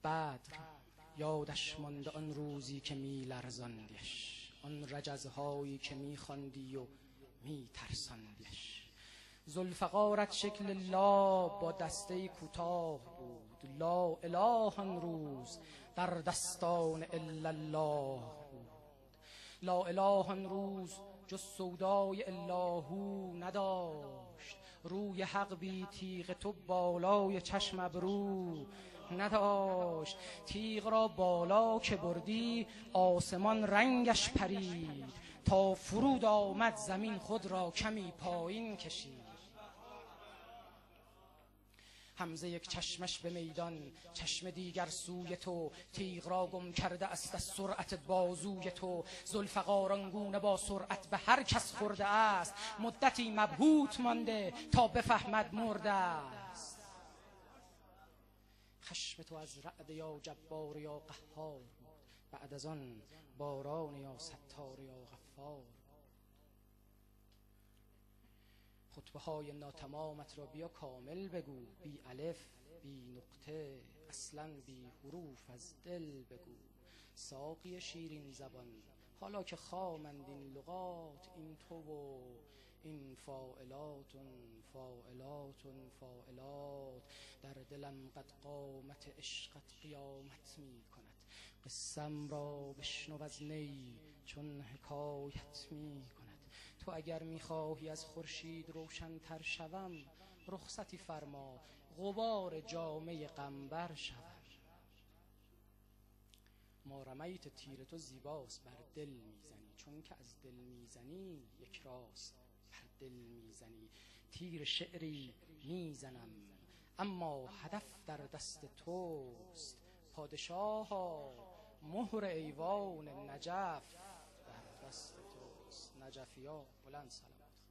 بدر یادش مانده آن روزی که می لرزاندیش، آن رجزهایی که می خواندی و می ترساندیش. ذوالفقارت شکل لا با دسته کوتاه بود، لا اله آن روز در دستان الا الله بود. لا اله آن روز جز سودای اللهو نداشت، روی حق بی تیغ تو بالای چشم ابرو نداشت. تیغ را بالا که بردی آسمان رنگش پرید، تا فرود آمد زمین خود را کمی پایین کشید. حمزه یک چشمش به میدان، چشم دیگر سوی تو، تیغ را گم کرده است از سرعت بازوی تو. ذوالفقار آنگونه با سرعت به هر کس خورده است، مدتی مبهوت مانده تا بفهمد مرده است. خشم تو از رعد یا جبار یا قهار بود، بعد از آن باران یا ستار یا غفار. خطبه های ناتمامت را بیا کامل بگو، بی الف بی نقطه اصلا بی حروف از دل بگو. ساقی شیرین زبان حالا که خامند این لغات، این تو و این فاعلاتون فاعلاتون فاعلات. در دلم قد قامت عشقت قیامت می کند، قصم را بشنو از نی چون حکایت می کند. تو اگر میخواهی از خورشید روشن تر شوم، رخصتی فرما غبار جامه قنبر شوم. ما رمیت تیر تو زیباست بر دل میزنی، چون که از دل میزنی یک راست بر دل میزنی. تیر شعری میزنم اما هدف در دست توست، پادشاها مهر ایوان نجف در دست توست. نجفیا بلند سلام.